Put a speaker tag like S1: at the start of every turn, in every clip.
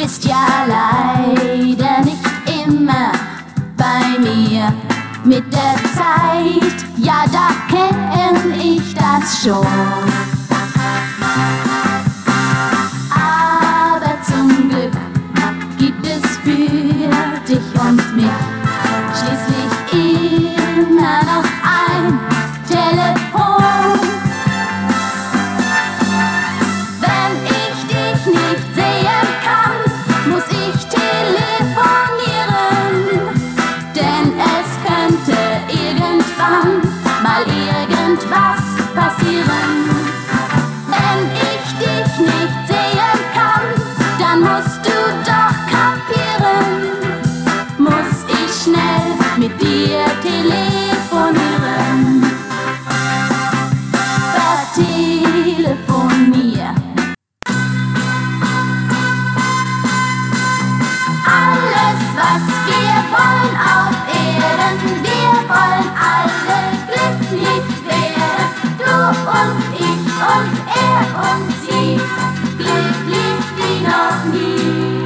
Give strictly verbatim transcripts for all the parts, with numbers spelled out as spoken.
S1: ist ja leider nicht immer bei mir. Mit der Zeit, ja, da kenn ich das schon. Aber zum Glück gibt es für dich und mich schließlich immer noch ein Telefon. Wenn ich dich nicht sehen kann, muss ich telefonieren, denn es könnte irgendwann mal irgendwas passieren. Wenn ich dich nicht sehen kann, dann musst du doch kapieren, muss ich schnell mit dir telefonieren. Vertelefonier. Alles, was wir wollen auf Erden, wir wollen alle glücklich werden. Du und ich und er und sie, glücklich wie noch nie.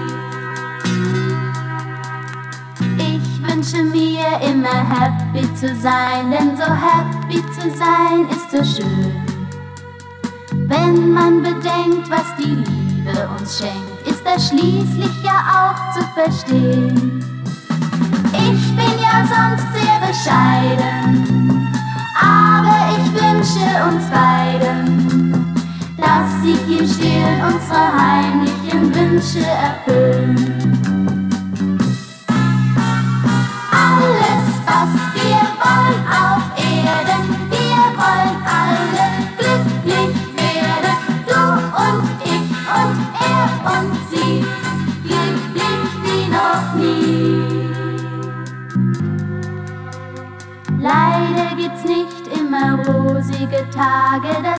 S1: Ich wünsche mir immer happy zu sein, denn so happy zu sein ist so schön. Wenn man bedenkt, was die Liebe uns schenkt, ist das schließlich ja auch zu verstehen. Ich bin ja sonst sehr bescheiden, aber ich wünsche uns beiden, dass sich im Stillen unsere heimlichen Wünsche erfüllen. Alles, was wir wollen auf Erden, wir wollen alle glücklich werden. Du und ich und er und sie, glücklich wie noch nie. Leider gibt's nicht immer rosige Tage.